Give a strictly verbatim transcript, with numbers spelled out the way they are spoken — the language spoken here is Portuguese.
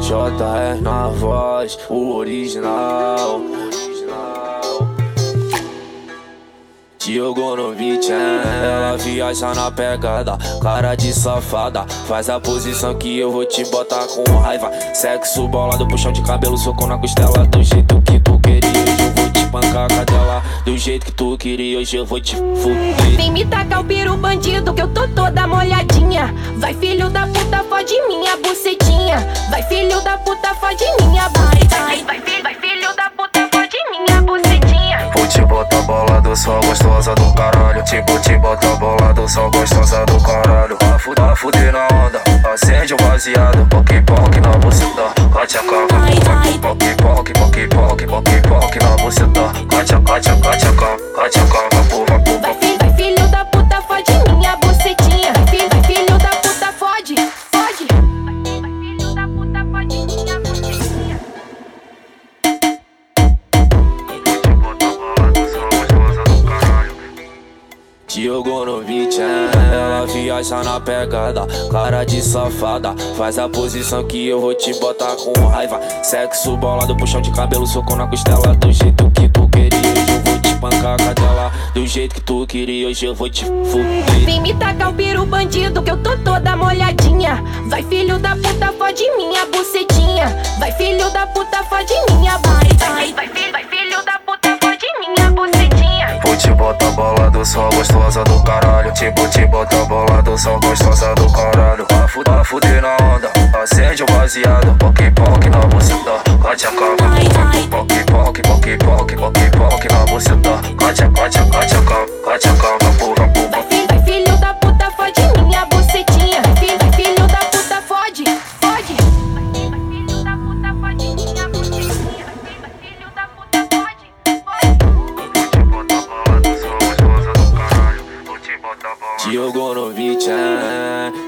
J R na voz, o original. Jogou no beat, hein? Ela viaja na pegada, cara de safada. Faz a posição que eu vou te botar com raiva. Sexo bolado, puxão de cabelo, soco na costela. Do jeito que tu queria, hoje eu vou te pancar a cadela. Do jeito que tu queria, hoje eu vou te fuder. Vem me tacar o piru bandido, que eu tô toda molhadinha. Vai filho da puta, fode minha bucetinha. Vai filho da puta, fode minha bucetinha. Vai, vai, vai, vai filho da puta, fode minha bucetinha. Vou te botar bolado, só gostosa do caralho. Tipo, te botar bolado, só gostosa do caralho. A fuder, a fuder na onda, acende o baseado. Poque, poque na buceta, cacha, caca. Poque, poque, poque, poque, poque, poque na buceta. Cacha, cacha, cacha, cacha, caca, porra, porra. Vai, filho, vai filho da puta, fode minha bucetinha. Vai, filho, vai filho da puta, fode, fode. Vai, vai filho da puta, fode minha bucetinha. Jogou no beat, hein? Ela viaja na pegada, cara de safada. Faz a posição que eu vou te botar com raiva. Sexo bolado, puxão de cabelo, soco na costela. Do jeito que tu queria, hoje eu vou te pancar a cadela. Do jeito que tu queria, hoje eu vou te fuder. Vem me tacar o piru bandido, que eu tô toda molhadinha. Vai filho da puta, fode minha bucetinha. Vai filho da puta, fode minha bucetinha. Vai, vai, filho, vai filho da puta, fode minha bucetinha. Vou te botar bolado, só gostosa do caralho. Tipo, te botar bolado, só gostosa do caralho. A fuder, a fuder na onda, acende o baseado. Poque, poque na buceta, cacha, caca. Poque, poque, poque, poque, poque, poque na buceta. Cacha, cacha, cacha, cacha, caca, porra, porra. Vai, filho, vai filho da puta, fode minha bucetinha. Vai, filho, vai filho da puta, fode, fode. Vai, vai filho da puta, fode minha bucetinha. Vai, filho da puta, fode, fode. Jogou no beat, hein?